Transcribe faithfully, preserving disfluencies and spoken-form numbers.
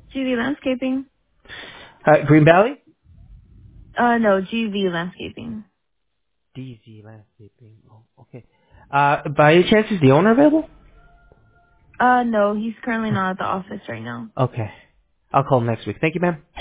G V Landscaping. Uh, Green Valley? Uh, no, G V Landscaping. D Z Landscaping. Oh, okay. Uh, by any chance, is the owner available? Uh, no, he's currently not at the office right now. Okay. I'll call him next week. Thank you, ma'am.